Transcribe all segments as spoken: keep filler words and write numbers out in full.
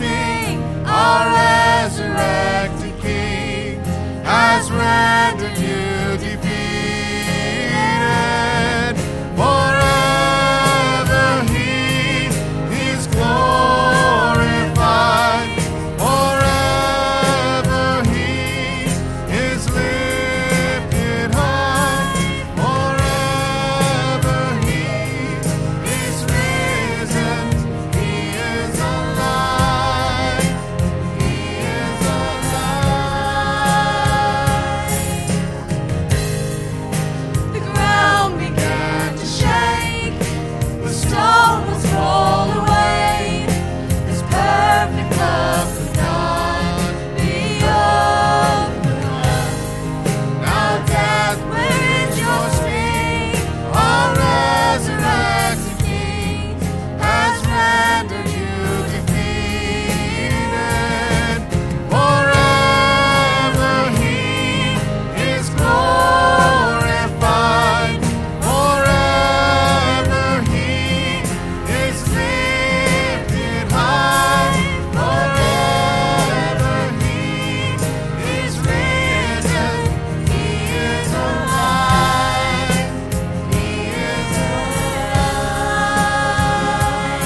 King, our resurrected King, has rendered you defeated. Forever he is glorified. Forever he is lifted high. Forever he is risen. He is alive. He is alive. The ground began to shake, the stone was rolled away. This perfect love could not be overcome. Now death, where is your sting? Our resurrected King has rendered you defeated. Forever he is glorified. Forever he is lifted high. Forever he is risen. He is alive. He is alive.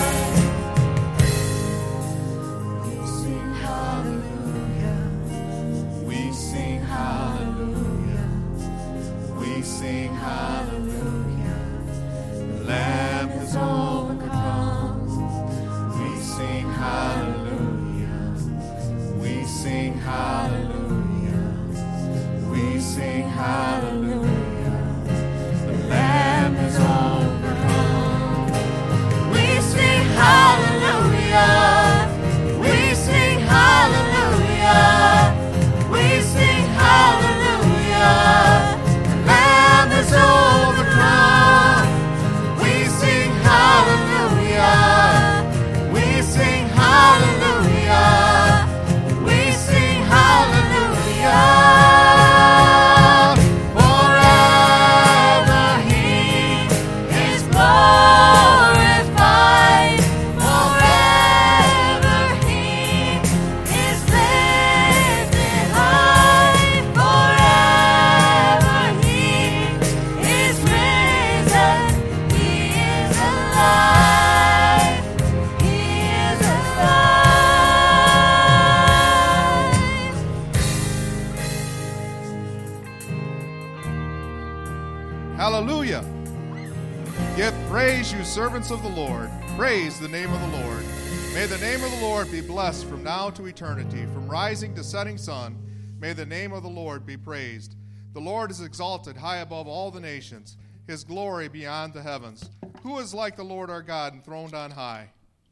We sing hallelujah, We sing hallelujah. We sing hallelujah. The Lamb has overcome. We sing hallelujah. We sing hallelujah. We sing hallelujah. The Lamb has overcome. We sing hallelujah. We sing hallelujah. We sing hallelujah. The Lamb has overcome. We sing hallelujah. We sing hallelujah. We sing hallelujah. Forever he is glorified. Forever he is lifted high. Forever he is risen. He is alive. He is alive. Hallelujah. Give praise, you servants of the Lord. Praise the name of the Lord. May the name of the Lord be blessed from now to eternity. From rising to setting sun, may the name of the Lord be praised. The Lord is exalted high above all the nations, his glory beyond the heavens. Who is like the Lord our God, enthroned on high?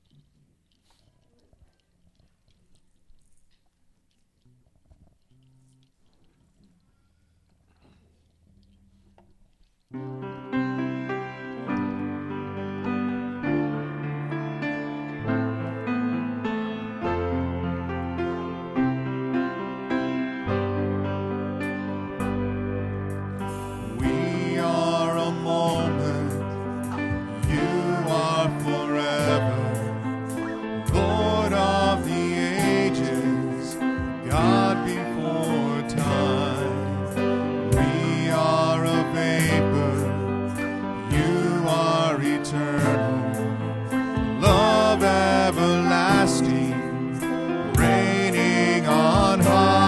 We are a moment, you are forever. Lord of the ages, God before time. We are a vapor, you are eternal. Love everlasting, reigning on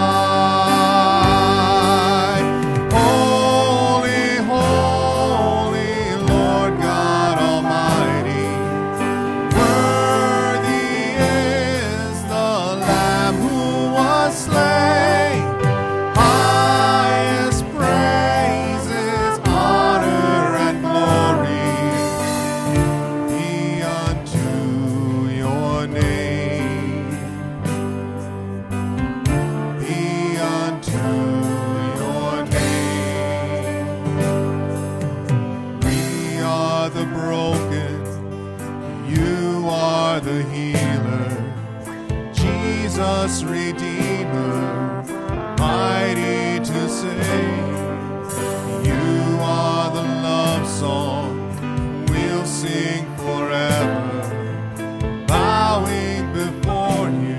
high. Holy, holy, Lord God Almighty, worthy is the Lamb who was slain. Highest praises, honor, and glory be unto your name. Be unto your name. We are the broken, you are the healer. Jesus, Redeemer, mighty to save. You are the love song we'll sing forever, bowing before you.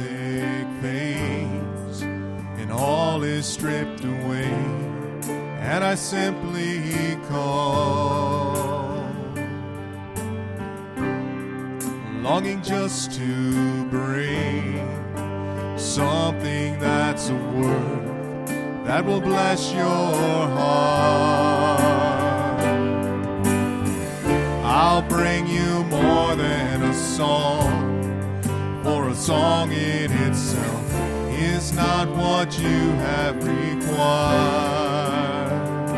music fades and all is stripped away, and I simply call, longing just to bring something that's of worth that will bless your heart. I'll bring you more than a song, for a song in itself is not what you have required.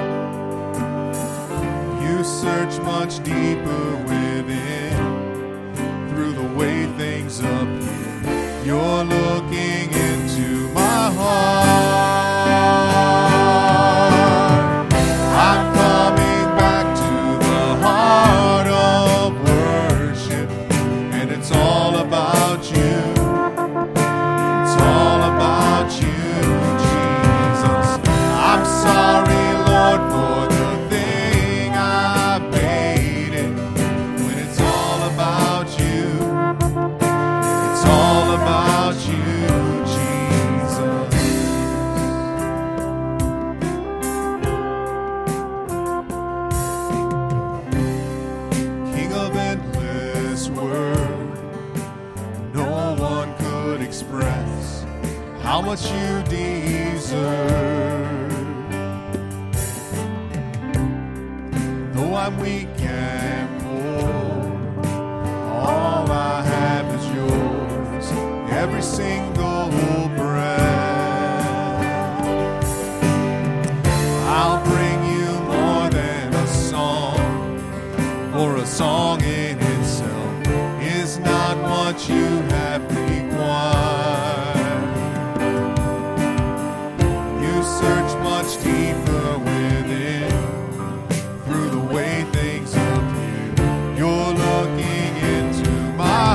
You search much deeper within, through the way things appear. You're looking into my heart. I'm coming back to the heart of worship, and it's all about you. It's all about you, Jesus. I'm sorry, Lord, for the thing I made it, when it's all about you. It's all about you, Jesus. King of endless word, no one could express how much you deserve. Though I'm weak and poor, all I have is yours, every single breath. I'll bring you more than a song, for a song in itself is not what you have required. You search much deeper within, through the way things appear. You're looking into my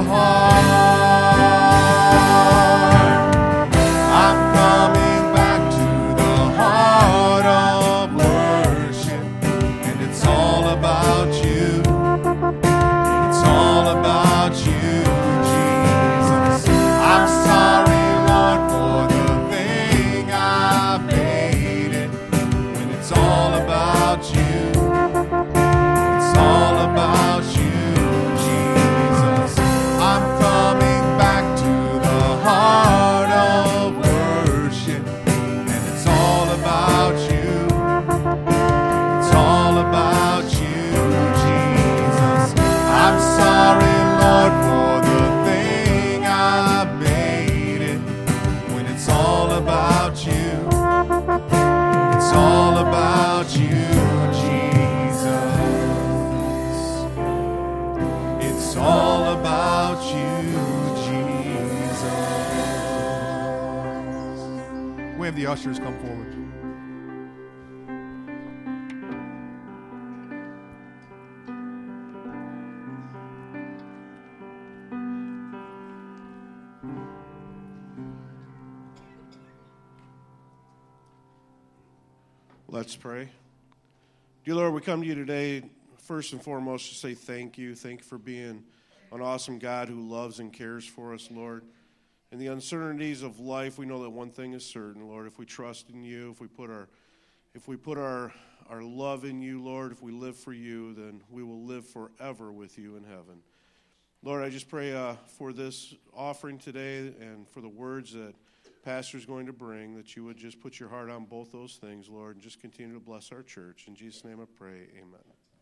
heart. I'm coming back to the heart of worship, and it's all about you. It's all about you, Jesus. I'm sorry, Lord, for the thing I made it, when it's all about you. It's all about you, Jesus. I'm coming back to the heart of worship, and it's all about you. It's all about you, Jesus. I'm sorry, Lord, for the thing I made it, when it's all about you. It's all about you, Jesus. It's all about you, Jesus. We have the ushers come forward. Let's pray. Dear Lord, we come to you today first and foremost to say thank you. Thank you for being an awesome God who loves and cares for us, Lord. In the uncertainties of life, we know that one thing is certain, Lord. If we trust in you, if we put our if we put our, our love in you, Lord, if we live for you, then we will live forever with you in heaven. Lord, I just pray uh, for this offering today and for the words that Pastor's going to bring, that you would just put your heart on both those things, Lord, and just continue to bless our church. In Jesus' name I pray, amen.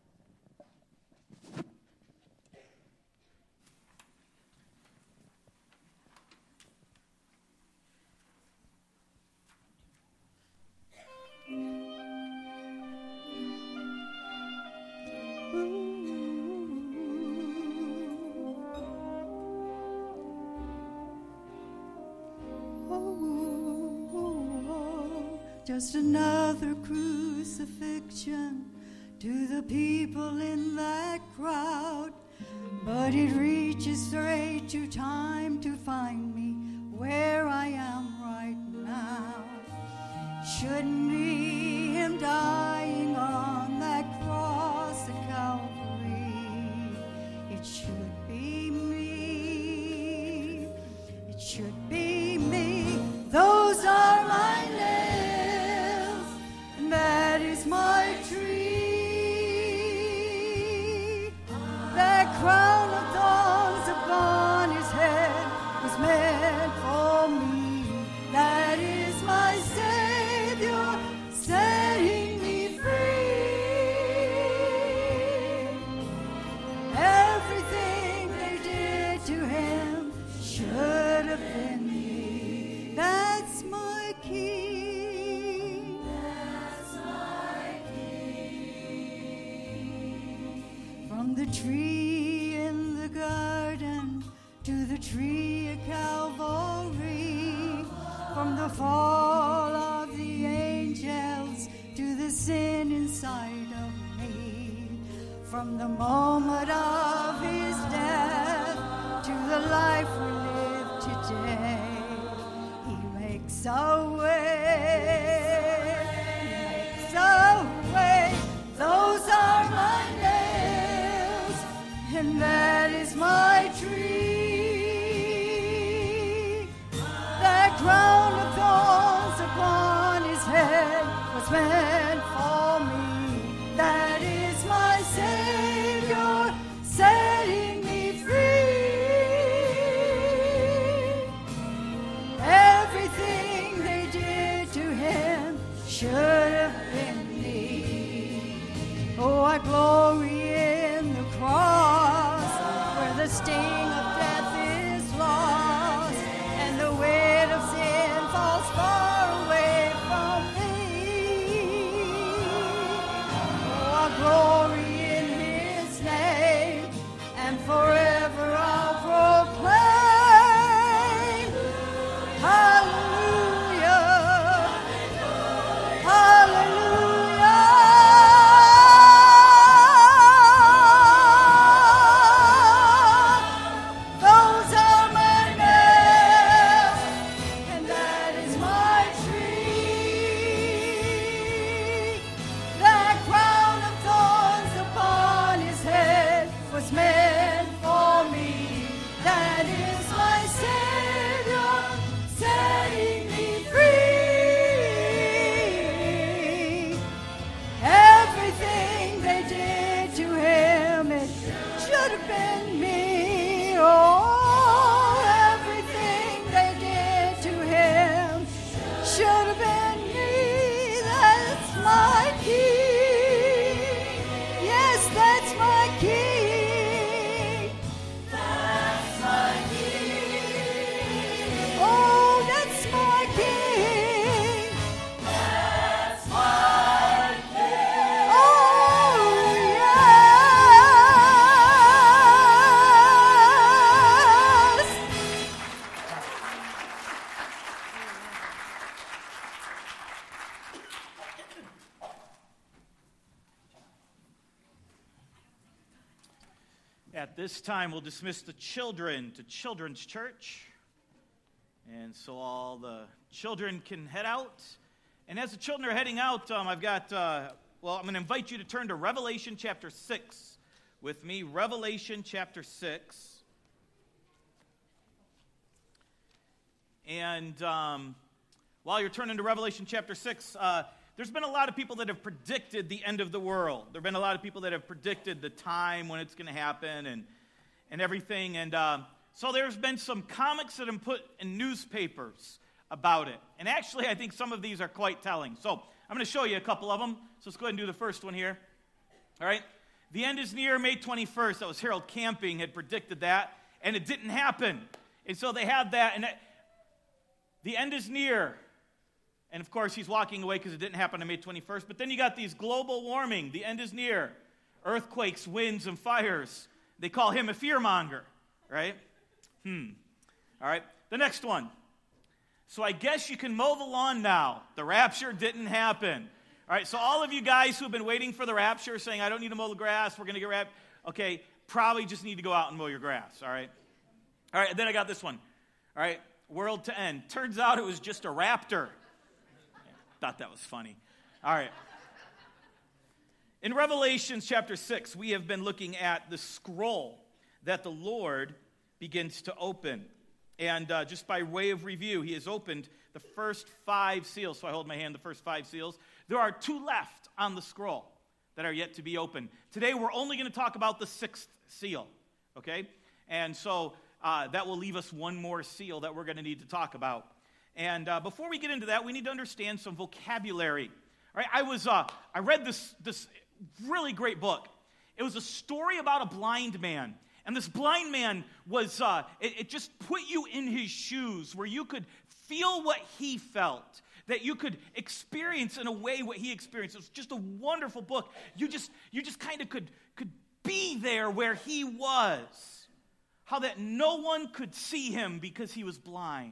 Just another crucifixion to the people in that crowd, but it reaches straight to time to find me where I am right now. Shouldn't be him dying on that cross at Calvary. It should be me. It should be tree in the garden to the tree at Calvary, from the fall of the angels to the sin inside of me, from the moment of his death to the life we live today. He makes a way, he makes a way. Those are my nails, and that is my tree. That crown of thorns upon his head was meant for me. That is my Savior, setting me free. Everything they did to him should have been me. Oh, I glory in the cross, where the sting of death is lost, and the weight of sin falls far away from me. Oh, I glory in his name, and forever I'll proclaim, hallelujah, hallelujah. Those are my nails, and that is my tree. That crown of thorns upon his head was meant for me. That is my Savior, setting me free. Everything they did to him, it should have been me. Oh, everything they did to him should have been me. That's my king. Yes, that's my king. That's my king. Oh, that's my king. That's my king. Oh, yes. At this time, we'll dismiss the children to Children's Church. And so all the children can head out. And as the children are heading out, um, I've got, uh, well, I'm going to invite you to turn to Revelation chapter six with me. Revelation chapter six. And um, while you're turning to Revelation chapter six, uh, there's been a lot of people that have predicted the end of the world. There have been a lot of people that have predicted the time when it's going to happen and, and everything. And uh, so there's been some comics that have been put in newspapers about it. And actually, I think some of these are quite telling. So I'm going to show you a couple of them. So let's go ahead and do the first one here. All right. The end is near, May twenty-first. That was Harold Camping had predicted that, and it didn't happen. And so they have that, and that, the end is near. And, of course, he's walking away because it didn't happen on May twenty-first. But then you got these global warming. The end is near. Earthquakes, winds, and fires. They call him a fearmonger, right? Hmm. All right. The next one. So I guess you can mow the lawn now. The rapture didn't happen. All right. So all of you guys who've been waiting for the rapture, saying, I don't need to mow the grass, we're going to get raptured. Okay. Probably just need to go out and mow your grass. All right. All right. And then I got this one. All right. World to end. Turns out it was just a raptor. Thought that was funny. All right. In Revelation chapter six, we have been looking at the scroll that the Lord begins to open. And uh, just by way of review, he has opened the first five seals. So I hold my hand, the first five seals. There are two left on the scroll that are yet to be opened. Today, we're only going to talk about the sixth seal, okay? And so uh, that will leave us one more seal that we're going to need to talk about. And uh, before we get into that, we need to understand some vocabulary. All right, I was uh, I read this this really great book. It was a story about a blind man, and this blind man was uh, it, it just put you in his shoes, where you could feel what he felt, that you could experience in a way what he experienced. It was just a wonderful book. You just you just kind of could could be there where he was. How that no one could see him because he was blind.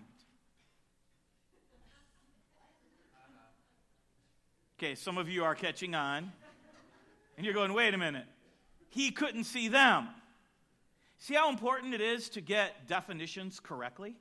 Okay, some of you are catching on. And you're going, wait a minute. He couldn't see them. See how important it is to get definitions correctly?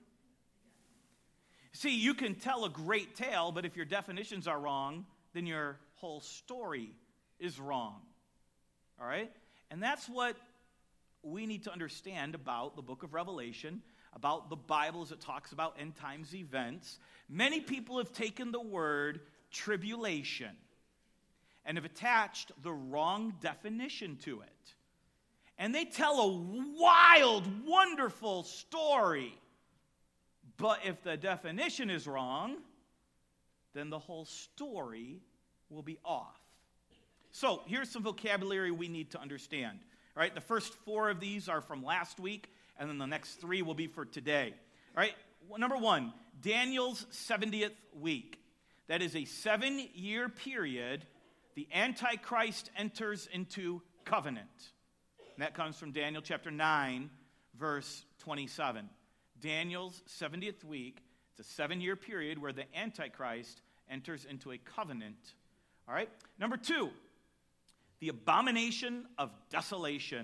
See, you can tell a great tale, but if your definitions are wrong, then your whole story is wrong. All right? And that's what we need to understand about the book of Revelation, about the Bible as it talks about end times events. Many people have taken the word tribulation and have attached the wrong definition to it. And they tell a wild, wonderful story. But if the definition is wrong, then the whole story will be off. So here's some vocabulary we need to understand. All right, the first four of these are from last week, and then the next three will be for today. All right, number one, Daniel's seventieth week. That is a seven-year period. The Antichrist enters into covenant. And that comes from Daniel chapter nine, verse twenty-seven. Daniel's seventieth week, it's a seven-year period where the Antichrist enters into a covenant. All right? Number two, the abomination of desolation.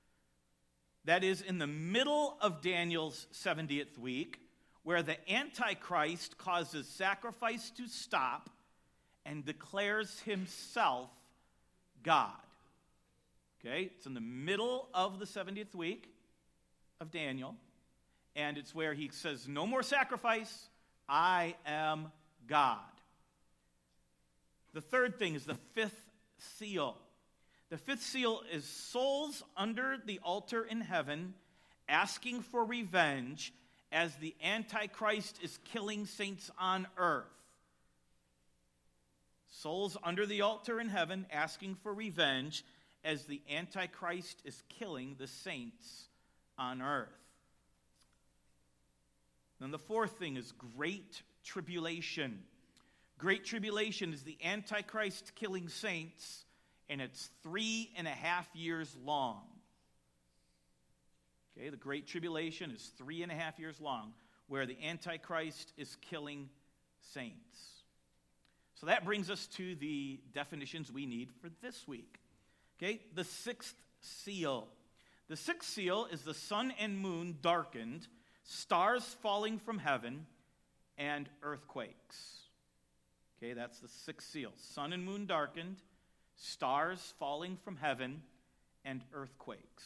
That is in the middle of Daniel's seventieth week, where the Antichrist causes sacrifice to stop and declares himself God. Okay? It's in the middle of the seventieth week of Daniel. And it's where he says, no more sacrifice, I am God. The third thing is the fifth seal. The fifth seal is souls under the altar in heaven asking for revenge as the Antichrist is killing saints on earth. Souls under the altar in heaven asking for revenge as the Antichrist is killing the saints on earth. Then the fourth thing is great tribulation. Great tribulation is the Antichrist killing saints, and it's three and a half years long. Okay, the Great Tribulation is three and a half years long, where the Antichrist is killing saints. So that brings us to the definitions we need for this week. Okay, the sixth seal. The sixth seal is the sun and moon darkened, stars falling from heaven, and earthquakes. Okay, that's the sixth seal. Sun and moon darkened, stars falling from heaven, and earthquakes.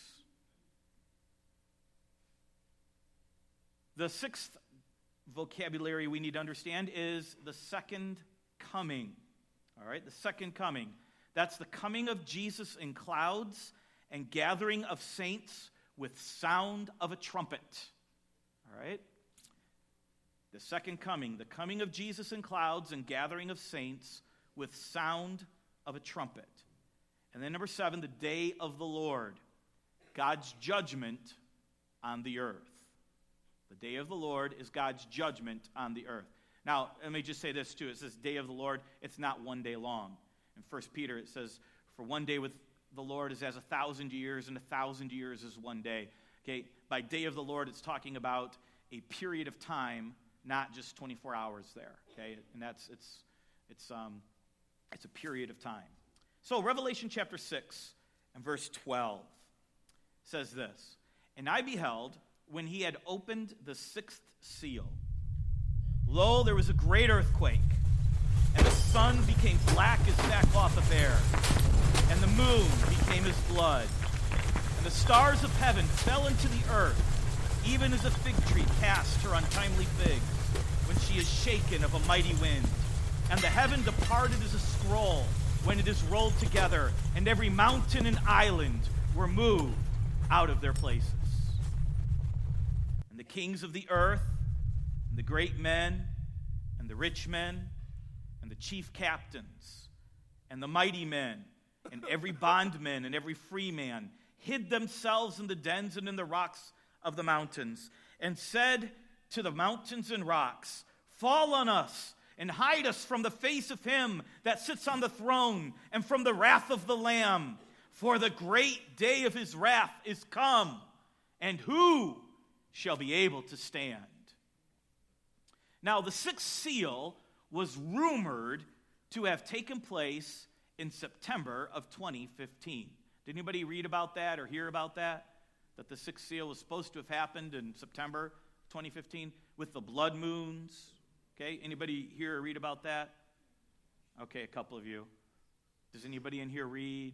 The sixth vocabulary we need to understand is the second coming. All right, the second coming. That's the coming of Jesus in clouds and gathering of saints with sound of a trumpet. All right? The second coming, the coming of Jesus in clouds and gathering of saints with sound of a trumpet. And then number seven, the day of the Lord, God's judgment on the earth. The day of the Lord is God's judgment on the earth. Now, let me just say this too. It says day of the Lord. It's not one day long. In First Peter, it says, for one day with the Lord is as a thousand years, and a thousand years is one day. Okay, by day of the Lord, it's talking about a period of time, not just twenty-four hours there. Okay, and that's it's it's um it's a period of time. So Revelation chapter six and verse twelve says this: and I beheld when he had opened the sixth seal, lo, there was a great earthquake, and the sun became black as sackcloth of hair, and the moon became as blood, and the stars of heaven fell into the earth, even as a fig tree casts her untimely figs when she is shaken of a mighty wind. And the heaven departed as a scroll when it is rolled together, and every mountain and island were moved out of their places. And the kings of the earth, and the great men, and the rich men, and the chief captains, and the mighty men, and every bondman and every free man hid themselves in the dens and in the rocks of the mountains, and said to the mountains and rocks, fall on us, and hide us from the face of him that sits on the throne, and from the wrath of the Lamb. For the great day of his wrath is come, and who shall be able to stand? Now, the sixth seal was rumored to have taken place in September of twenty fifteen. Did anybody read about that or hear about that? That the sixth seal was supposed to have happened in September twenty fifteen with the blood moons. Okay, anybody hear or read about that? Okay, a couple of you. Does anybody in here read?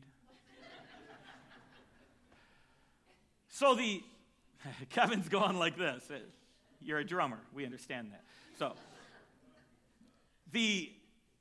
So the, Kevin's going like this. You're a drummer. We understand that. So, the,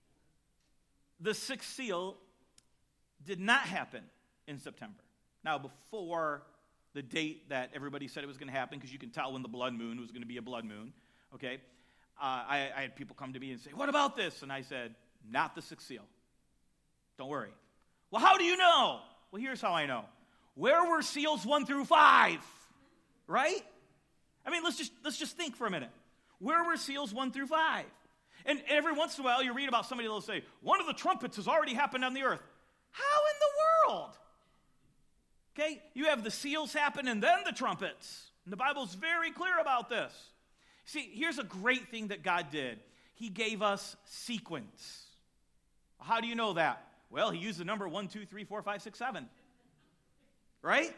the sixth seal did not happen in September. Now, before the date that everybody said it was going to happen, because you can tell when the blood moon was going to be a blood moon, okay, uh, I, I had people come to me and say, what about this? And I said, not the sixth seal. Don't worry. Well, how do you know? Well, here's how I know. Where were seals one through five? Right? I mean, let's just let's just think for a minute. Where were seals one through five? And every once in a while, you read about somebody that'll say, one of the trumpets has already happened on the earth. How in the world? Okay, you have the seals happen and then the trumpets. And the Bible's very clear about this. See, here's a great thing that God did. He gave us sequence. How do you know that? Well, he used the number one, two, three, four, five, six, seven. Right?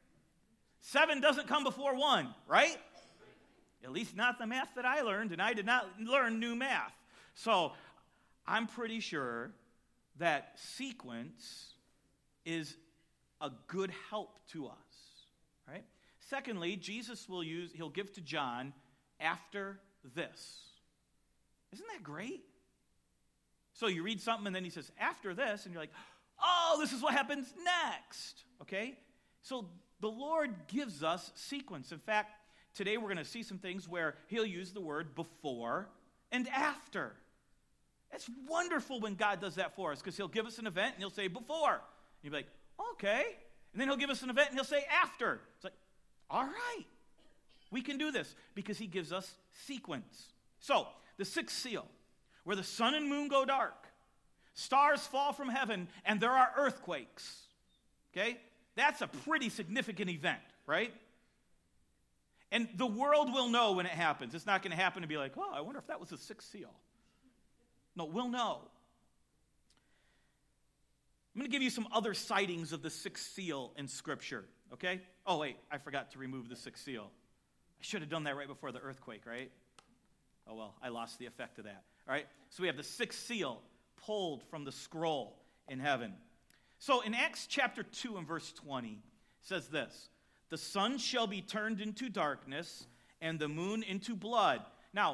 Seven doesn't come before one, right? At least not the math that I learned, and I did not learn new math. So I'm pretty sure that sequence is a good help to us, right? Secondly, Jesus will use, he'll give to John after this. Isn't that great? So you read something and then he says, after this, and you're like, oh, this is what happens next, okay? So the Lord gives us sequence. In fact, today we're going to see some things where he'll use the word before and after. It's wonderful when God does that for us, because he'll give us an event and he'll say before. And you'll be like, okay. And then he'll give us an event and he'll say after. It's like, all right. We can do this because he gives us sequence. So, the sixth seal, where the sun and moon go dark, stars fall from heaven, and there are earthquakes. Okay? That's a pretty significant event, right? And the world will know when it happens. It's not going to happen to be like, oh, I wonder if that was the sixth seal. No, we'll know. I'm going to give you some other sightings of the sixth seal in Scripture, okay? Oh, wait, I forgot to remove the sixth seal. I should have done that right before the earthquake, right? Oh, well, I lost the effect of that. All right, so we have the sixth seal pulled from the scroll in heaven. So in Acts chapter two and verse twenty, it says this, the sun shall be turned into darkness and the moon into blood. Now,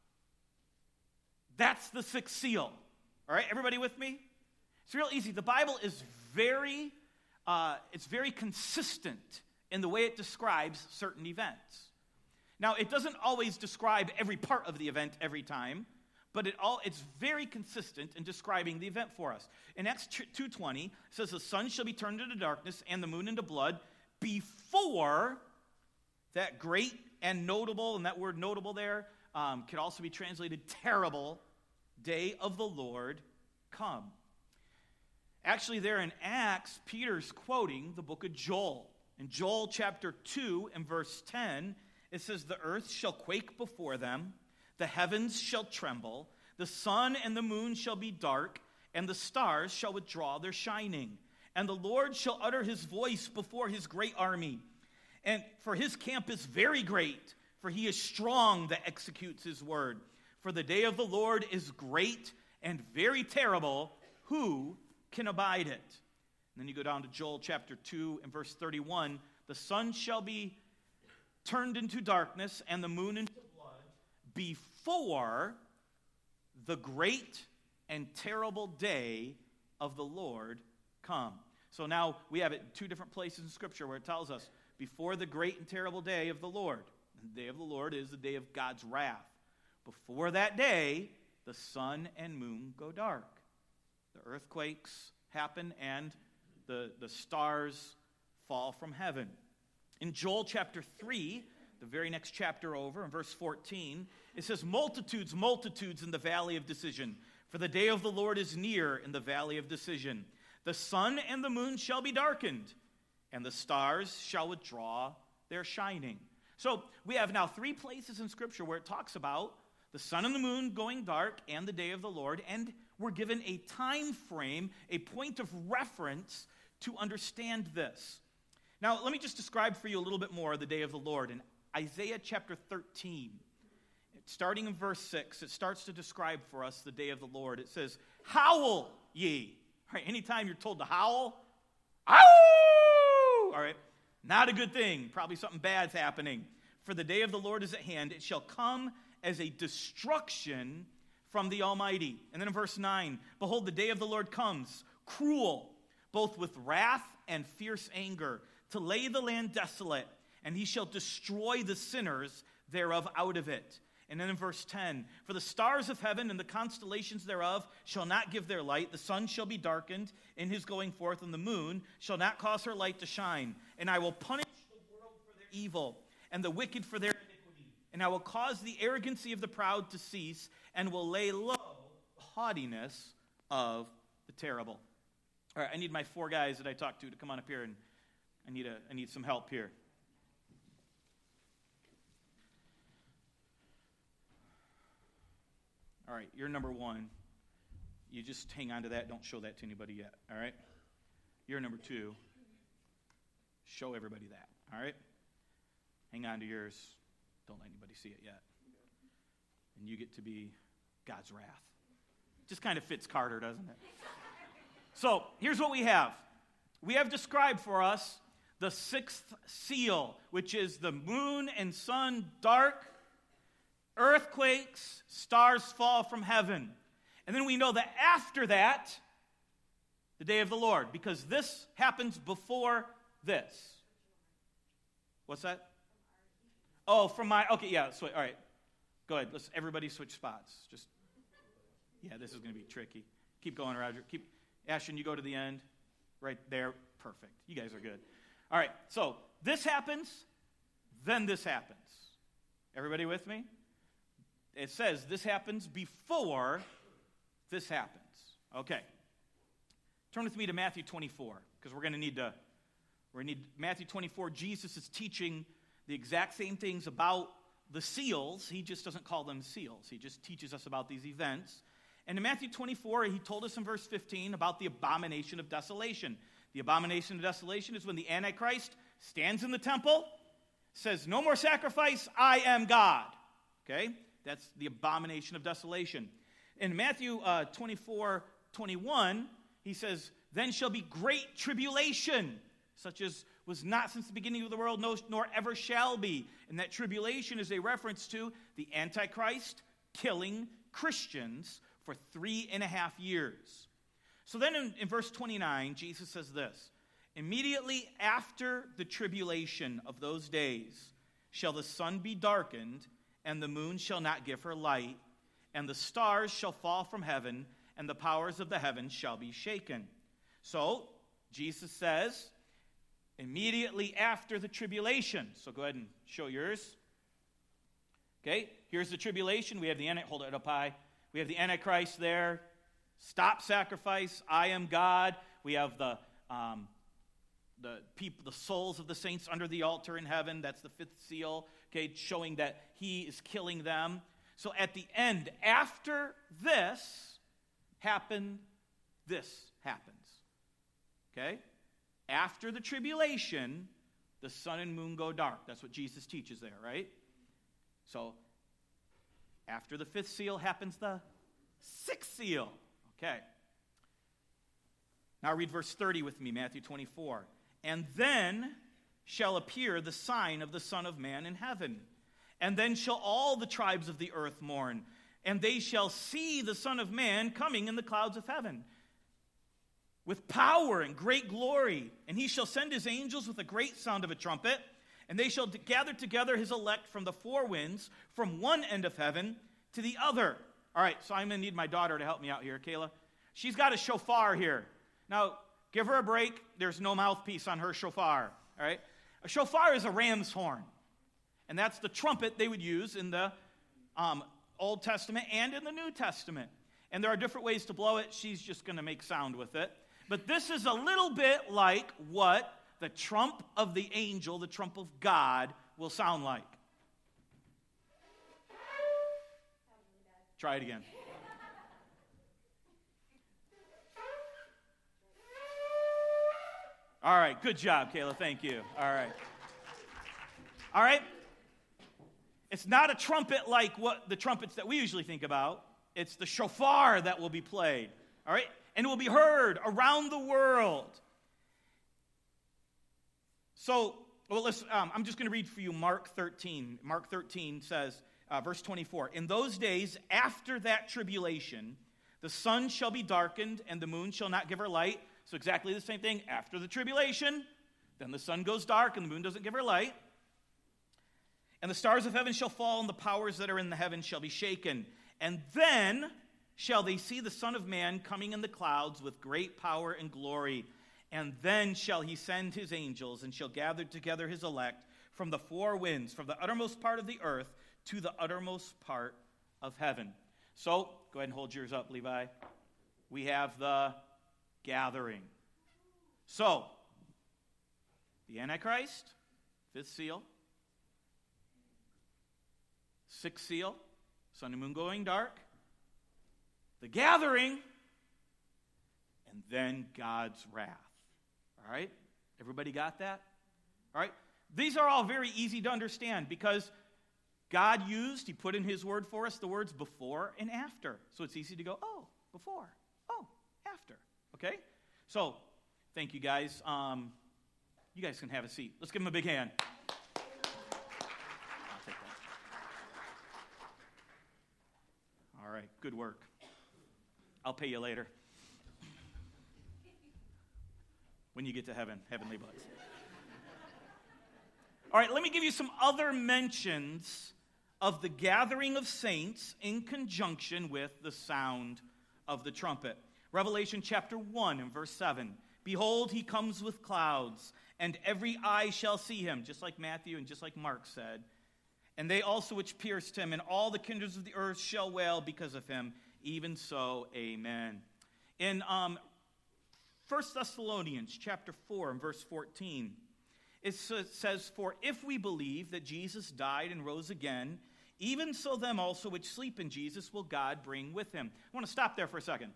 that's the sixth seal. All right, everybody with me? It's real easy. The Bible is very, uh, it's very consistent in the way it describes certain events. Now, it doesn't always describe every part of the event every time, but it all it's very consistent in describing the event for us. In Acts two twenty, it says, the sun shall be turned into darkness and the moon into blood before that great and notable, and that word notable there um, could also be translated terrible, day of the Lord come. Actually, there in Acts, Peter's quoting the book of Joel. In Joel chapter two and verse ten, it says, the earth shall quake before them, the heavens shall tremble, the sun and the moon shall be dark, and the stars shall withdraw their shining. And the Lord shall utter his voice before his great army. And for his camp is very great, for he is strong that executes his word. For the day of the Lord is great and very terrible. Who can abide it? And then you go down to Joel chapter two and verse thirty-one. The sun shall be turned into darkness and the moon into blood before the great and terrible day of the Lord come. So now we have it in two different places in Scripture where it tells us before the great and terrible day of the Lord. The day of the Lord is the day of God's wrath. Before that day, the sun and moon go dark. The earthquakes happen and the, the stars fall from heaven. In Joel chapter three, the very next chapter over, in verse fourteen, it says, multitudes, multitudes in the valley of decision, for the day of the Lord is near in the valley of decision. The sun and the moon shall be darkened, and the stars shall withdraw their shining. So we have now three places in Scripture where it talks about the sun and the moon going dark and the day of the Lord, and we're given a time frame, a point of reference to understand this. Now, let me just describe for you a little bit more the day of the Lord. In Isaiah chapter thirteen, starting in verse six, it starts to describe for us the day of the Lord. It says, "Howl ye." All right, anytime you're told to howl, ow! All right, not a good thing. Probably something bad's happening. For the day of the Lord is at hand. It shall come as a destruction from the Almighty. And then in verse nine, behold, the day of the Lord comes, cruel, both with wrath and fierce anger, to lay the land desolate, and he shall destroy the sinners thereof out of it. And then in verse ten, for the stars of heaven and the constellations thereof shall not give their light. The sun shall be darkened in his going forth, and the moon shall not cause her light to shine. And I will punish the world for their evil, and the wicked for their iniquity. And I will cause the arrogancy of the proud to cease, and will lay low the haughtiness of the terrible. All right, I need my four guys that I talked to to come on up here, and I need, a, I need some help here. All right, you're number one. You just hang on to that. Don't show that to anybody yet, all right? You're number two. Show everybody that, all right? Hang on to yours. Don't let anybody see it yet. And you get to be God's wrath. Just kind of fits Carter, doesn't it? So here's what we have. We have described for us the sixth seal, which is the moon and sun dark, earthquakes, stars fall from heaven. And then we know that after that, the day of the Lord, because this happens before this. What's that? Oh, from my, okay, yeah, sw- all right. Go ahead, let's everybody switch spots. Just, yeah, this is going to be tricky. Keep going, Roger. Keep, Ashton, you go to the end. Right there, perfect. You guys are good. All right, so this happens, then this happens. Everybody with me? It says this happens before this happens. Okay. Turn with me to Matthew twenty-four, because we're going to need to, we're going to need Matthew twenty-four. Jesus is teaching the exact same things about the seals. He just doesn't call them seals. He just teaches us about these events. And in Matthew twenty-four, he told us in verse fifteen about the abomination of desolation. The abomination of desolation is when the Antichrist stands in the temple, says, "No more sacrifice, I am God." Okay? That's the abomination of desolation. In Matthew uh, twenty-four twenty-one, he says, "Then shall be great tribulation, such as was not since the beginning of the world, no, nor ever shall be." And that tribulation is a reference to the Antichrist killing Christians for three and a half years. So then in, in verse twenty-nine, Jesus says this, "Immediately after the tribulation of those days shall the sun be darkened, and the moon shall not give her light, and the stars shall fall from heaven, and the powers of the heavens shall be shaken." So, Jesus says, immediately after the tribulation. So go ahead and show yours. Okay, here's the tribulation. We have the, hold it up high. We have the Antichrist there. Stop sacrifice, I am God. We have the um, the people, the souls of the saints under the altar in heaven. That's the fifth seal, okay, showing that he is killing them. So at the end, after this happened, this happens. Okay? After the tribulation, the sun and moon go dark. That's what Jesus teaches there, right? So after the fifth seal happens the sixth seal. Okay. Now read verse thirty with me, Matthew twenty-four. "And then shall appear the sign of the Son of Man in heaven. And then shall all the tribes of the earth mourn, and they shall see the Son of Man coming in the clouds of heaven with power and great glory. And he shall send his angels with a great sound of a trumpet, and they shall gather together his elect from the four winds, from one end of heaven to the other." All right, so I'm going to need my daughter to help me out here, Kayla. She's got a shofar here. Now, give her a break. There's no mouthpiece on her shofar, all right? A shofar is a ram's horn, and that's the trumpet they would use in the um, Old Testament and in the New Testament. And there are different ways to blow it. She's just going to make sound with it. But this is a little bit like what the trump of the angel, the trump of God, will sound like. Try it again. All right, good job, Kayla. Thank you. All right. All right. It's not a trumpet like what the trumpets that we usually think about. It's the shofar that will be played. All right? And it will be heard around the world. So, well, let's, um, I'm just going to read for you Mark thirteen. Mark thirteen says, uh, verse twenty-four, in those days after that tribulation, the sun shall be darkened and the moon shall not give her light. So exactly the same thing. After the tribulation, then the sun goes dark and the moon doesn't give her light. And the stars of heaven shall fall and the powers that are in the heavens shall be shaken. And then shall they see the Son of Man coming in the clouds with great power and glory. And then shall he send his angels and shall gather together his elect from the four winds, from the uttermost part of the earth to the uttermost part of heaven. So, go ahead and hold yours up, Levi. We have the gathering. So, the Antichrist, fifth seal, sixth seal, sun and moon going dark, the gathering, and then God's wrath. All right? Everybody got that? All right? These are all very easy to understand because God used, he put in his word for us, the words before and after. So it's easy to go, oh, before, oh, after. Okay? So, thank you guys. Um, you guys can have a seat. Let's give them a big hand. I'll take that. All right, good work. I'll pay you later. When you get to heaven, heavenly bucks. All right, let me give you some other mentions of the gathering of saints in conjunction with the sound of the trumpet. Revelation chapter one and verse seven. Behold, he comes with clouds, and every eye shall see him, just like Matthew and just like Mark said. And they also which pierced him, and all the kindreds of the earth shall wail because of him. Even so, amen. In um, First Thessalonians chapter four and verse fourteen, it says, for if we believe that Jesus died and rose again, even so them also which sleep in Jesus will God bring with him. I want to stop there for a second.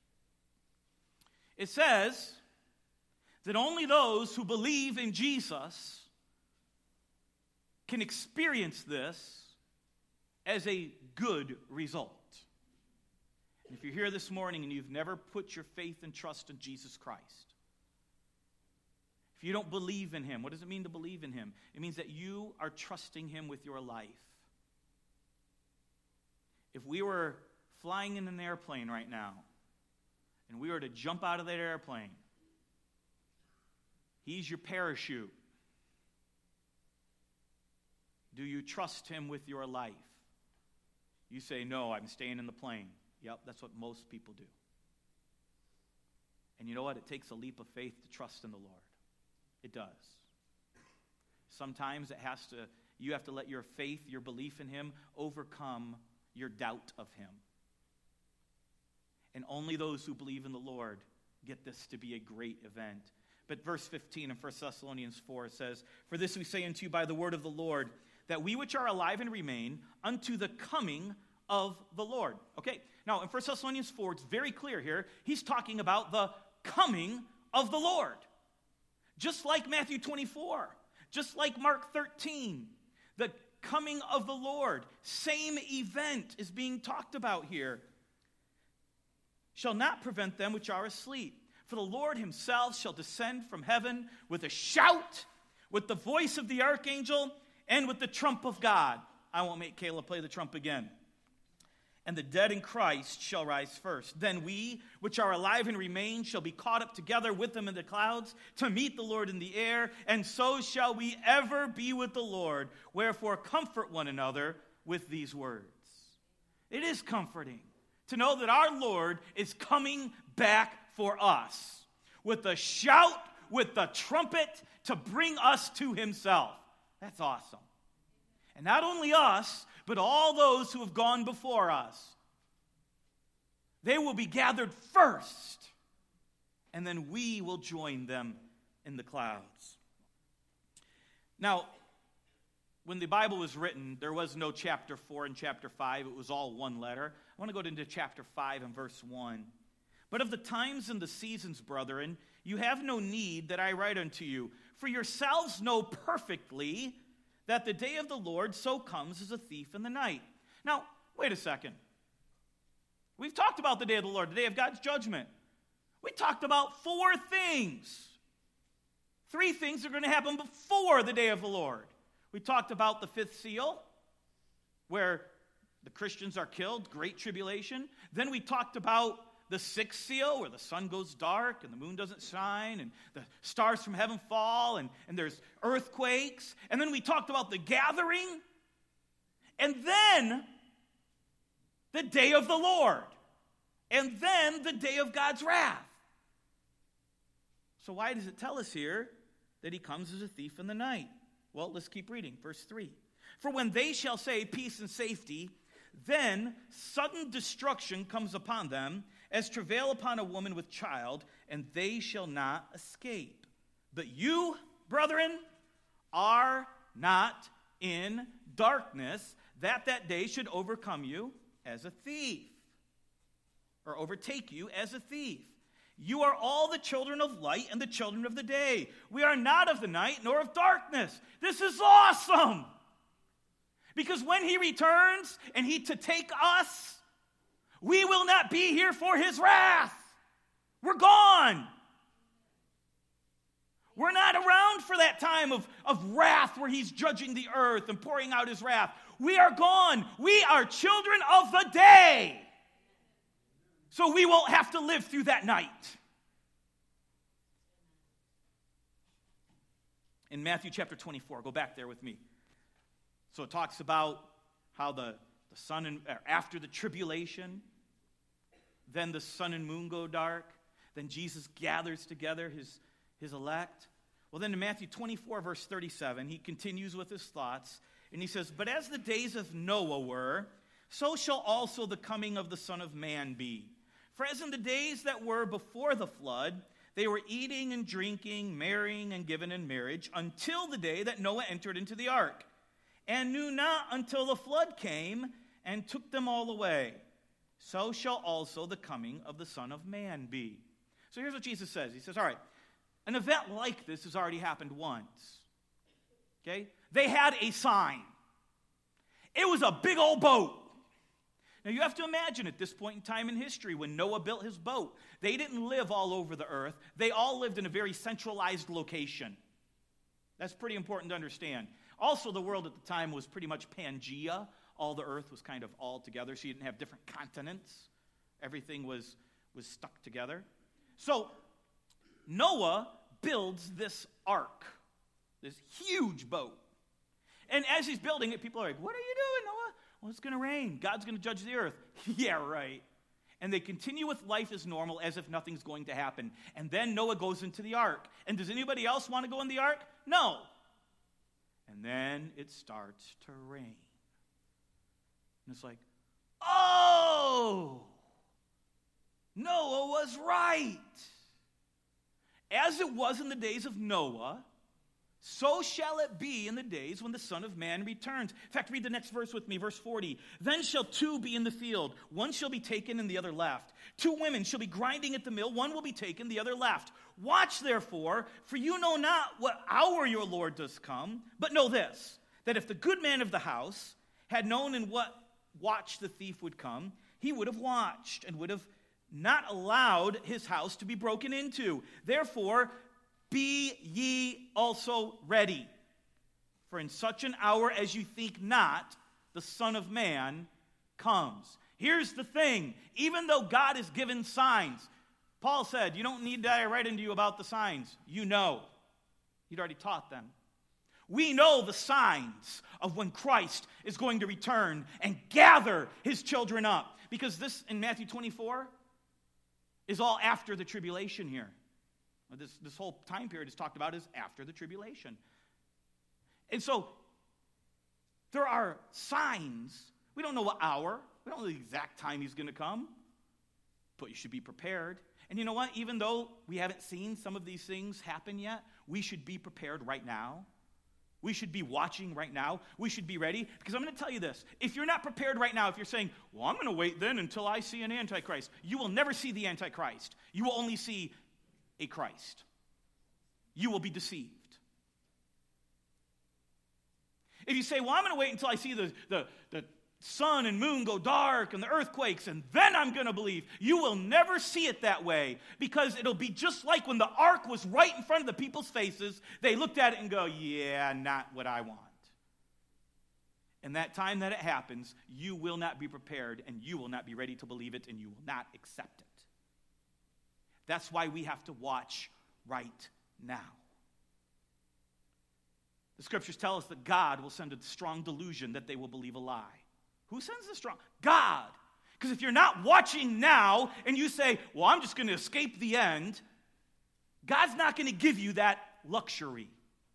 It says that only those who believe in Jesus can experience this as a good result. And if you're here this morning and you've never put your faith and trust in Jesus Christ, if you don't believe in him, what does it mean to believe in him? It means that you are trusting him with your life. If we were flying in an airplane right now, and we were to jump out of that airplane, he's your parachute. Do you trust him with your life? You say, no, I'm staying in the plane. Yep, that's what most people do. And you know what? It takes a leap of faith to trust in the Lord. It does. Sometimes it has to, you have to let your faith, your belief in him, overcome your doubt of him. And only those who believe in the Lord get this to be a great event. But verse fifteen in First Thessalonians four says, for this we say unto you by the word of the Lord, that we which are alive and remain unto the coming of the Lord. Okay, now in First Thessalonians four, it's very clear here. He's talking about the coming of the Lord. Just like Matthew twenty-four, just like Mark thirteen, the coming of the Lord, same event is being talked about here. Shall not prevent them which are asleep. For the Lord himself shall descend from heaven with a shout, with the voice of the archangel, and with the trump of God. I won't make Caleb play the trump again. And the dead in Christ shall rise first. Then we, which are alive and remain, shall be caught up together with them in the clouds to meet the Lord in the air, and so shall we ever be with the Lord. Wherefore comfort one another with these words. It is comforting to know that our Lord is coming back for us with a shout, with the trumpet, to bring us to himself. That's awesome. And not only us, but all those who have gone before us. They will be gathered first and then we will join them in the clouds. Now, when the Bible was written, there was no chapter four and chapter five. It was all one letter. I want to go into chapter five and verse one. But of the times and the seasons, brethren, you have no need that I write unto you. For yourselves know perfectly that the day of the Lord so comes as a thief in the night. Now, wait a second. We've talked about the day of the Lord, the day of God's judgment. We talked about four things. Three things are going to happen before the day of the Lord. We talked about the fifth seal, where the Christians are killed, great tribulation. Then we talked about the sixth seal, where the sun goes dark and the moon doesn't shine and the stars from heaven fall and, and there's earthquakes. And then we talked about the gathering. And then the day of the Lord. And then the day of God's wrath. So why does it tell us here that he comes as a thief in the night? Well, let's keep reading. Verse three. For when they shall say peace and safety, then sudden destruction comes upon them, as travail upon a woman with child, and they shall not escape. But you, brethren, are not in darkness, that that day should overcome you as a thief, or overtake you as a thief. You are all the children of light and the children of the day. We are not of the night nor of darkness. This is awesome. Because when he returns and he to take us, we will not be here for his wrath. We're gone. We're not around for that time of, of wrath where he's judging the earth and pouring out his wrath. We are gone. We are children of the day. So we won't have to live through that night. In Matthew chapter twenty-four, go back there with me. So it talks about how the, the sun and after the tribulation, then the sun and moon go dark. Then Jesus gathers together his, his elect. Well, then in Matthew twenty-four, verse thirty-seven, he continues with his thoughts. And he says, but as the days of Noah were, so shall also the coming of the Son of Man be. For as in the days that were before the flood, they were eating and drinking, marrying and given in marriage, until the day that Noah entered into the ark, and knew not until the flood came and took them all away. So shall also the coming of the Son of Man be. So here's what Jesus says. He says, all right, an event like this has already happened once. Okay? They had a sign. It was a big old boat. Now you have to imagine at this point in time in history when Noah built his boat, they didn't live all over the earth. They all lived in a very centralized location. That's pretty important to understand. Also, the world at the time was pretty much Pangea. All the earth was kind of all together, so you didn't have different continents. Everything was, was stuck together. So Noah builds this ark, this huge boat. And as he's building it, people are like, what are you doing, Noah? Well, it's going to rain. God's going to judge the earth. Yeah, right. And they continue with life as normal as if nothing's going to happen. And then Noah goes into the ark. And does anybody else want to go in the ark? No. And then it starts to rain. And it's like, oh, Noah was right. As it was in the days of Noah, so shall it be in the days when the Son of Man returns. In fact, read the next verse with me, verse forty. Then shall two be in the field, one shall be taken and the other left. Two women shall be grinding at the mill, one will be taken, the other left. Watch therefore, for you know not what hour your Lord does come, but know this, that if the good man of the house had known in what watch the thief would come, he would have watched and would have not allowed his house to be broken into. Therefore, be ye also ready, for in such an hour as you think not, the Son of Man comes. Here's the thing. Even though God has given signs, Paul said, you don't need that I write into you about the signs. You know. He'd already taught them. We know the signs of when Christ is going to return and gather his children up. Because this, in Matthew twenty-four, is all after the tribulation here. This, this whole time period is talked about as after the tribulation. And so, there are signs. We don't know what hour. We don't know the exact time he's going to come. but you should be prepared. And you know what? Even though we haven't seen some of these things happen yet, we should be prepared right now. We should be watching right now. We should be ready. Because I'm going to tell you this. If you're not prepared right now, if you're saying, well, I'm going to wait then until I see an Antichrist, you will never see the Antichrist. You will only see a Christ. You will be deceived. If you say, well, I'm going to wait until I see the, the, the sun and moon go dark and the earthquakes, and then I'm going to believe, you will never see it that way, because it'll be just like when the ark was right in front of the people's faces. They looked at it and go, yeah, not what I want. And that time that it happens, you will not be prepared, and you will not be ready to believe it, and you will not accept it. That's why we have to watch right now. The scriptures tell us that God will send a strong delusion that they will believe a lie. Who sends the strong? God. Because if you're not watching now and you say, well, I'm just going to escape the end, God's not going to give you that luxury.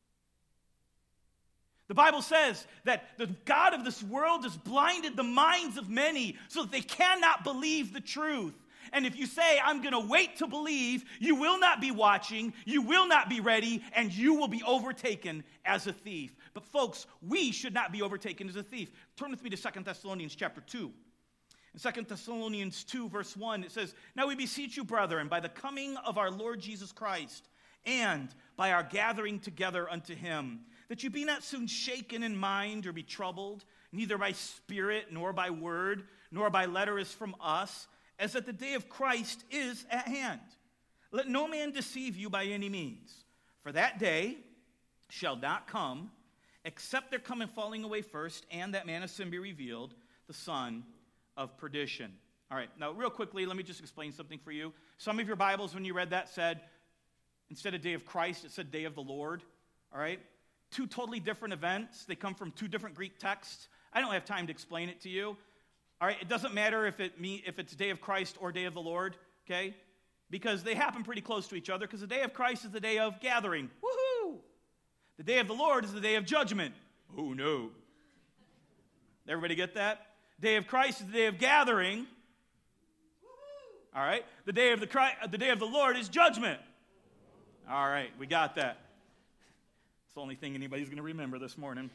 The Bible says that the God of this world has blinded the minds of many so that they cannot believe the truth. And if you say, I'm going to wait to believe, you will not be watching, you will not be ready, and you will be overtaken as a thief. But folks, we should not be overtaken as a thief. Turn with me to Second Thessalonians chapter two. In Second Thessalonians two, verse one, it says, now we beseech you, brethren, by the coming of our Lord Jesus Christ, and by our gathering together unto him, that you be not soon shaken in mind or be troubled, neither by spirit, nor by word, nor by letter as from us, as that the day of Christ is at hand. Let no man deceive you by any means, for that day shall not come, except there come a falling away first, and that man of sin be revealed, the son of perdition. All right, now real quickly, let me just explain something for you. Some of your Bibles, when you read that, said, instead of day of Christ, it said day of the Lord. All right? Two totally different events. They come from two different Greek texts. I don't have time to explain it to you. All right, it doesn't matter if it me if it's day of Christ or day of the Lord, okay? Because they happen pretty close to each other, because the day of Christ is the day of gathering. Woohoo! The day of the Lord is the day of judgment. Oh, no. Everybody get that? Day of Christ is the day of gathering. All right? The day of the Christ, the day of the Lord is judgment. All right, we got that. It's the only thing anybody's going to remember this morning.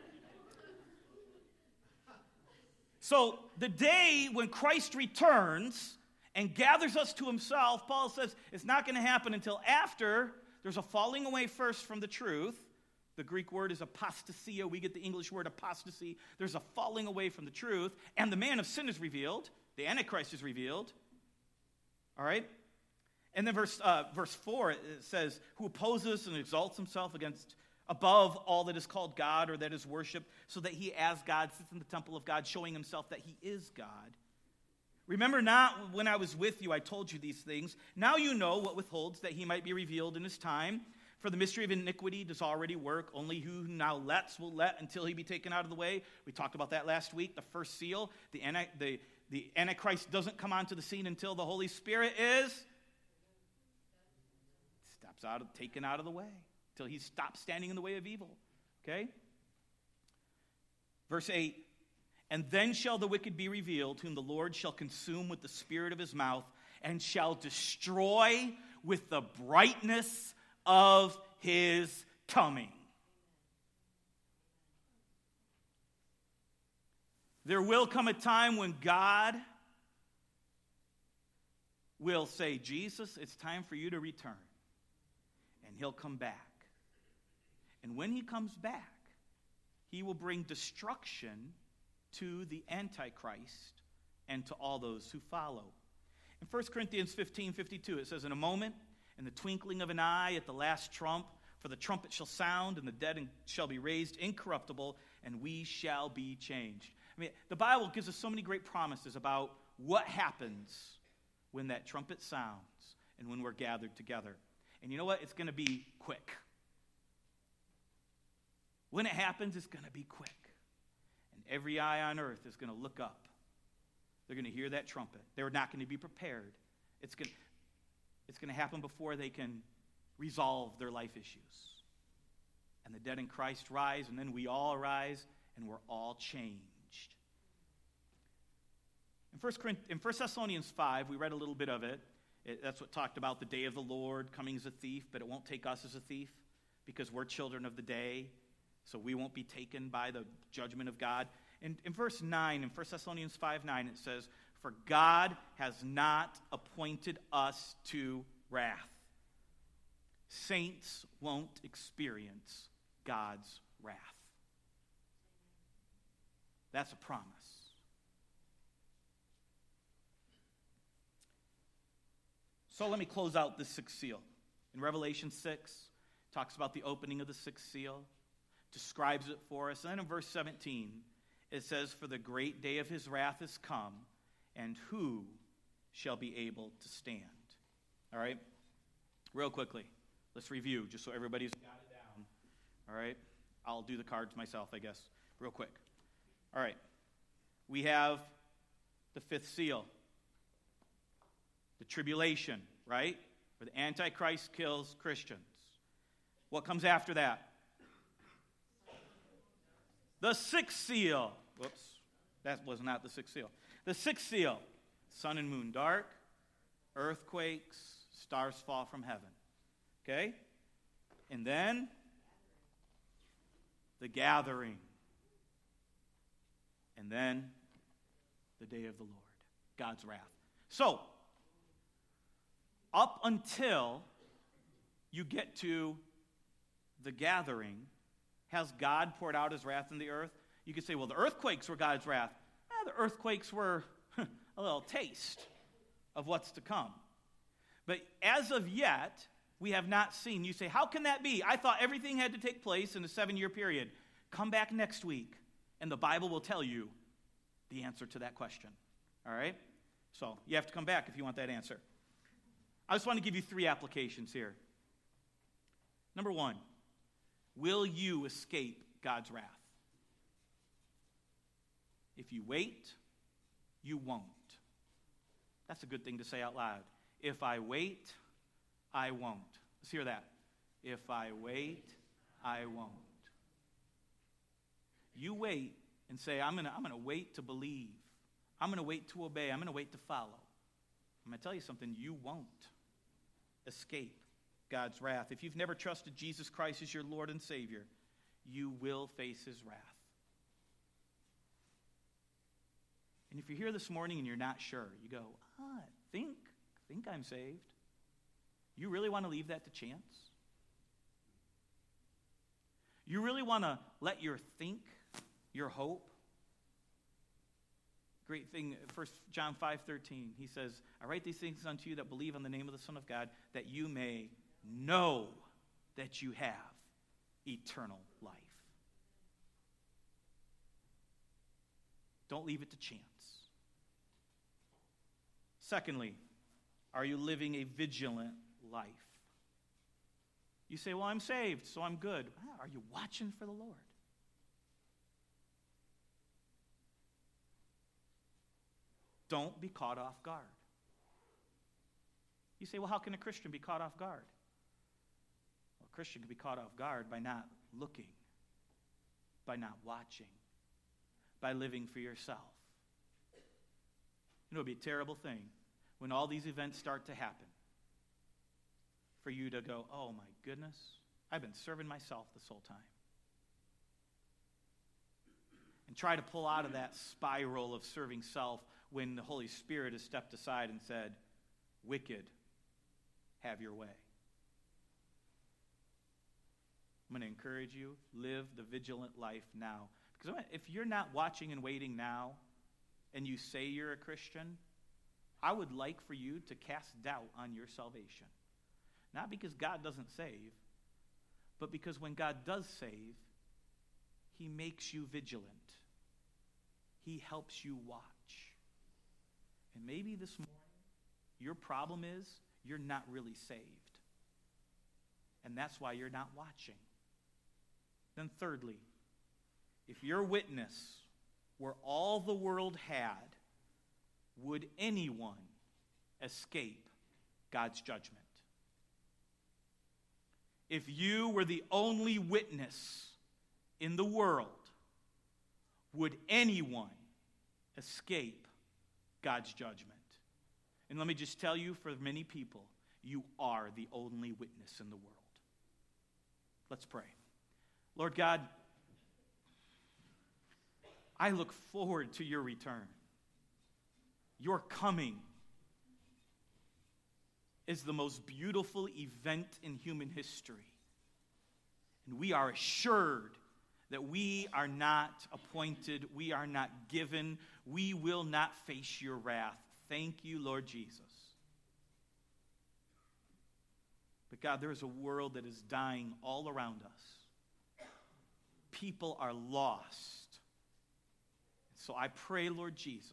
So the day when Christ returns and gathers us to himself, Paul says it's not going to happen until after there's a falling away first from the truth. The Greek word is apostasia. We get the English word apostasy. There's a falling away from the truth, and the man of sin is revealed. The Antichrist is revealed. All right? And then verse, uh, verse four, it says, who opposes and exalts himself against above all that is called God or that is worshipped, so that he as God sits in the temple of God, showing himself that he is God. Remember not when I was with you, I told you these things. Now you know what withholds that he might be revealed in his time. For the mystery of iniquity does already work. Only who now lets will let until he be taken out of the way. We talked about that last week. The first seal, the, anti, the, the Antichrist doesn't come onto the scene until the Holy Spirit is steps out of, taken out of the way. Till he stops standing in the way of evil. Okay? Verse eight, and then shall the wicked be revealed, whom the Lord shall consume with the spirit of his mouth, and shall destroy with the brightness of his coming. There will come a time when God will say, Jesus, it's time for you to return. And he'll come back. And when he comes back, he will bring destruction to the Antichrist and to all those who follow. In First Corinthians fifteen fifty-two, it says, in a moment, in the twinkling of an eye, at the last trump, for the trumpet shall sound, and the dead shall be raised incorruptible, and we shall be changed. I mean, the Bible gives us so many great promises about what happens when that trumpet sounds and when we're gathered together. And you know what? It's going to be quick. When it happens, it's going to be quick. And every eye on earth is going to look up. They're going to hear that trumpet. They're not going to be prepared. It's going, it's going to happen before they can resolve their life issues. And the dead in Christ rise, and then we all rise, and we're all changed. In First in First Thessalonians five, we read a little bit of it. it. That's what talked about the day of the Lord coming as a thief, but it won't take us as a thief because we're children of the day, so we won't be taken by the judgment of God. In, in verse nine, in First Thessalonians five nine, it says, "For God has not appointed us to wrath." Saints won't experience God's wrath. That's a promise. So let me close out this sixth seal. In Revelation six, it talks about the opening of the sixth seal, describes it for us. And then in verse seventeen, it says, "For the great day of his wrath is come, and who shall be able to stand?" All right? Real quickly, let's review, just so everybody's got it down. All right? I'll do the cards myself, I guess, real quick. All right. We have the fifth seal, the tribulation, right? Where the Antichrist kills Christians. What comes after that? The sixth seal. Whoops. That was not the sixth seal. The sixth seal. Sun and moon dark, earthquakes, stars fall from heaven. Okay? And then the gathering. And then the day of the Lord, God's wrath. So, up until you get to the gathering, has God poured out his wrath in the earth? You could say, well, the earthquakes were God's wrath. Eh, the earthquakes were a little taste of what's to come. But as of yet, we have not seen. You say, how can that be? I thought everything had to take place in a seven-year period. Come back next week, and the Bible will tell you the answer to that question. All right? So you have to come back if you want that answer. I just want to give you three applications here. Number one, will you escape God's wrath? If you wait, you won't. That's a good thing to say out loud. If I wait, I won't. Let's hear that. If I wait, I won't. You wait and say, I'm going to I'm going to wait to believe. I'm going to wait to obey. I'm going to wait to follow. I'm going to tell you something. You won't escape God's wrath. If you've never trusted Jesus Christ as your Lord and Savior, you will face his wrath. And if you're here this morning and you're not sure, you go, ah, I think, think I'm saved. You really want to leave that to chance? You really want to let your think, your hope? Great thing, First John five thirteen, he says, I write these things unto you that believe on the name of the Son of God, that you may know that you have eternal life. Don't leave it to chance. Secondly, are you living a vigilant life? You say, well, I'm saved, so I'm good. Are you watching for the Lord? Don't be caught off guard. You say, well, how can a Christian be caught off guard? Well, a Christian can be caught off guard by not looking, by not watching, by living for yourself. You know, it would be a terrible thing when all these events start to happen for you to go, oh my goodness, I've been serving myself this whole time. And try to pull out of that spiral of serving self when the Holy Spirit has stepped aside and said, wicked, have your way. I'm going to encourage you, live the vigilant life now. Because if you're not watching and waiting now, and you say you're a Christian, I would like for you to cast doubt on your salvation. Not because God doesn't save, but because when God does save, he makes you vigilant. He helps you watch. And maybe this morning, your problem is you're not really saved. And that's why you're not watching. Then thirdly, if your witness were all the world had, would anyone escape God's judgment? If you were the only witness in the world, would anyone escape God's judgment. And let me just tell you, for many people, you are the only witness in the world. Let's pray. Lord God, I look forward to your return. Your coming is the most beautiful event in human history. And we are assured that we are not appointed, we are not given, we will not face your wrath. Thank you, Lord Jesus. But God, there is a world that is dying all around us. People are lost. So I pray, Lord Jesus,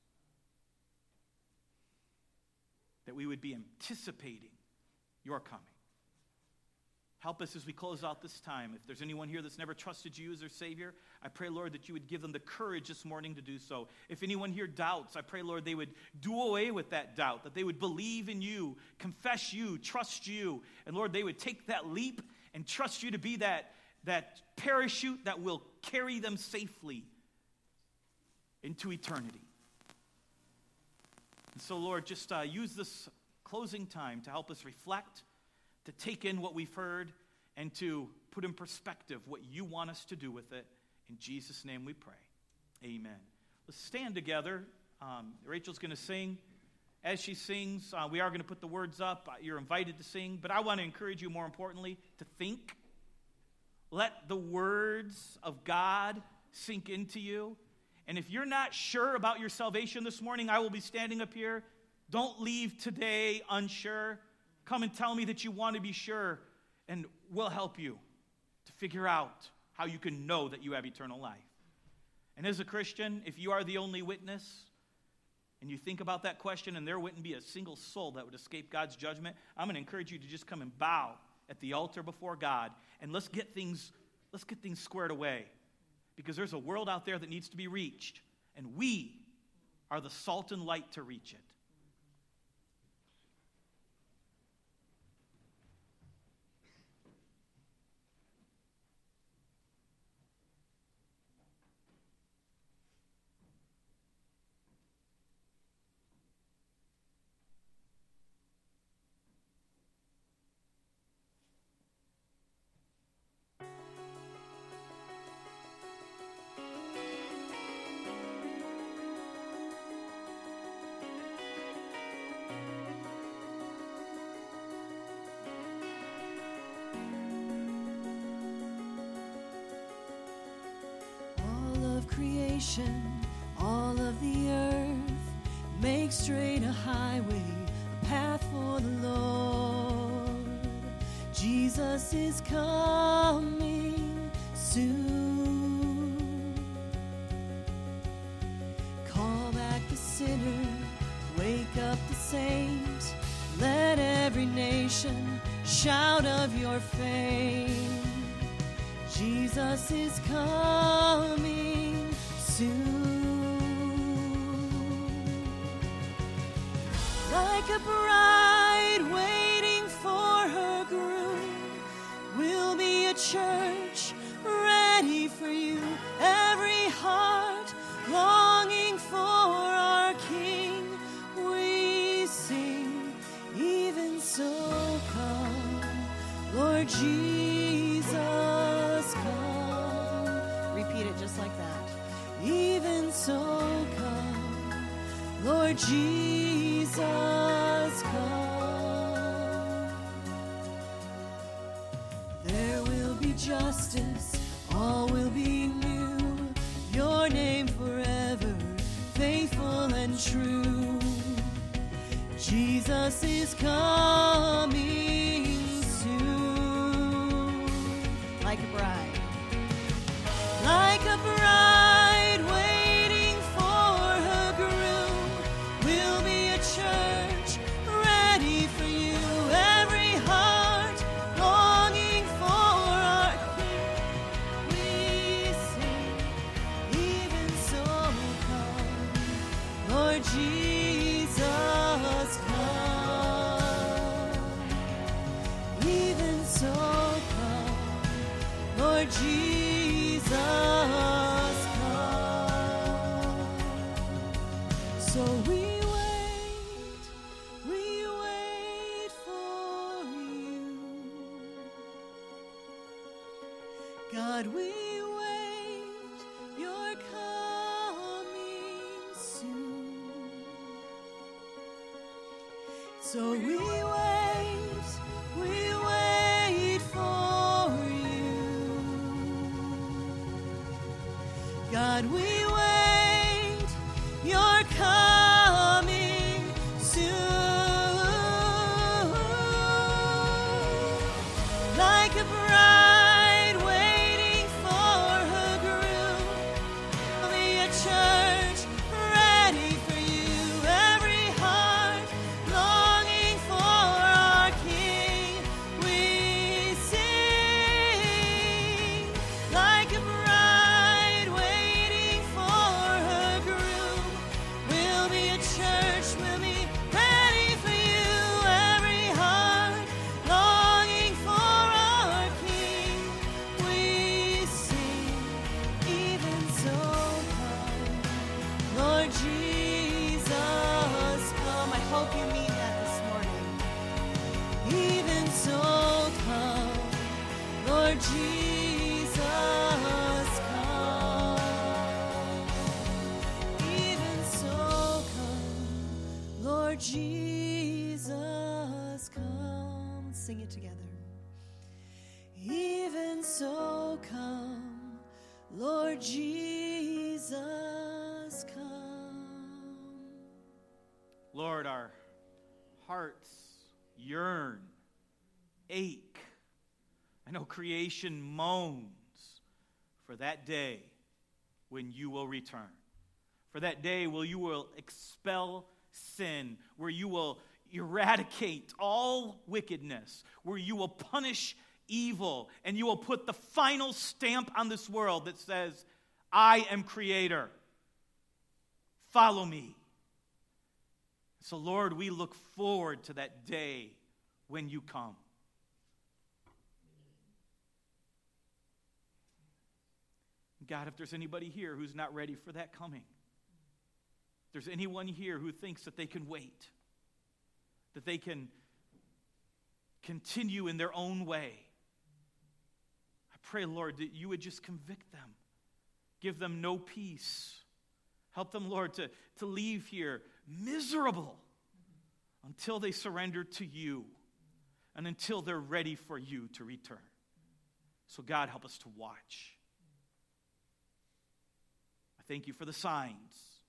that we would be anticipating your coming. Help us as we close out this time. If there's anyone here that's never trusted you as their Savior, I pray, Lord, that you would give them the courage this morning to do so. If anyone here doubts, I pray, Lord, they would do away with that doubt, that they would believe in you, confess you, trust you, and Lord, they would take that leap and trust you to be that, that parachute that will carry them safely into eternity. And so, Lord, just uh, use this closing time to help us reflect, to take in what we've heard, and to put in perspective what you want us to do with it. In Jesus' name we pray. Amen. Let's stand together. Um, Rachel's going to sing. As she sings, uh, we are going to put the words up. You're invited to sing. But I want to encourage you, more importantly, to think. Let the words of God sink into you. And if you're not sure about your salvation this morning, I will be standing up here. Don't leave today unsure. Come and tell me that you want to be sure, and we'll help you to figure out how you can know that you have eternal life. And as a Christian, if you are the only witness, and you think about that question, and there wouldn't be a single soul that would escape God's judgment, I'm going to encourage you to just come and bow at the altar before God, and let's get things, let's get things squared away. Because there's a world out there that needs to be reached, and we are the salt and light to reach it. Creation, all of the earth, make straight a highway, a path for the Lord. Jesus is coming soon. Call back the sinner, wake up the saint, let every nation shout of your fame. Jesus is coming soon. Like a bride waiting for her groom, we'll be a church ready for you. Every heart longing for our King, we sing, even so come, Lord Jesus, come. Repeat it just like that. Even so come, Lord Jesus, come. There will be justice, all will be new, your name forever, faithful and true. Jesus is coming soon. Like a bride, like a bride waiting for her groom, we'll be a church ready for you. Every heart longing for our King, we sing, even so come, Lord Jesus, come. Even so come, Lord Jesus, come. God, we wait, you're coming soon. So we wait, we wait for you. God, we wait, you're coming soon. Like a bride waiting for her groom, there'll be a church ready for you. Every heart longing for our King, we sing. Like a bride waiting for her groom, we'll be a church, we'll be ready for you. Every heart longing for our King, we sing. Even so come, Lord Jesus, come. I hope you mean that this morning. Even so come, Lord Jesus, come. Even so come, Lord Jesus, come. Sing it together. Even so come, Lord Jesus, come. Lord, our hearts yearn, ache. I know creation moans for that day when you will return. For that day where you will expel sin, where you will eradicate all wickedness, where you will punish evil, and you will put the final stamp on this world that says, I am creator. Follow me. So, Lord, we look forward to that day when you come. God, if there's anybody here who's not ready for that coming, if there's anyone here who thinks that they can wait, that they can continue in their own way, I pray, Lord, that you would just convict them. Give them no peace. Help them, Lord, to, to leave here miserable until they surrender to you and until they're ready for you to return. So, God, help us to watch. I thank you for the signs.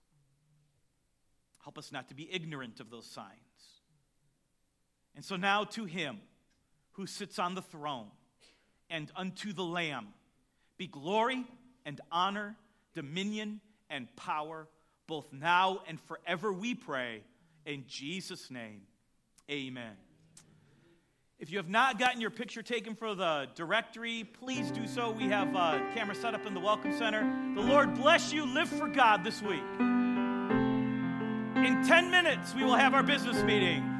Help us not to be ignorant of those signs. And so now to him who sits on the throne and unto the Lamb be glory and honor, dominion and power, both now and forever, we pray. In Jesus' name, amen. If you have not gotten your picture taken for the directory, please do so. We have a camera set up in the Welcome Center. The Lord bless you. Live for God this week. In ten minutes, we will have our business meeting.